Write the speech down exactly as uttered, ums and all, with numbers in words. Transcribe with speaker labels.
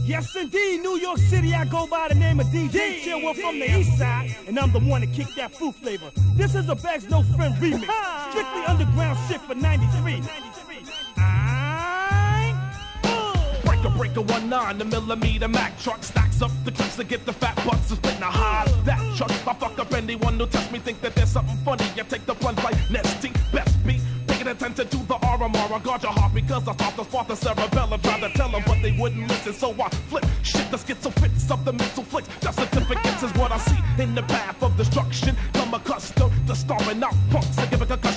Speaker 1: Yes, indeed, New York City, I go by the name of D J Chill. We're from the east side, and I'm the one to kick that fruit flavor. This is a Bags No Friend remix. Strictly underground shit for ninety-three.
Speaker 2: Breaker, breaker, one nine, the millimeter Mac truck stacks up the clips to get the fat butts and spit in a high that truck. I fuck up anyone who touch me, think that there's something funny. You take the plunge like Nesty, best beat. Paying attention to the R M R. I guard your heart because I thought the spot the cerebellum. Tried to tell them, but they wouldn't listen, so I flip shit. The schizo fits of the mental flicks. Just certificates is what I see in the path of destruction. I'm accustomed to starving out punks and give a concussion.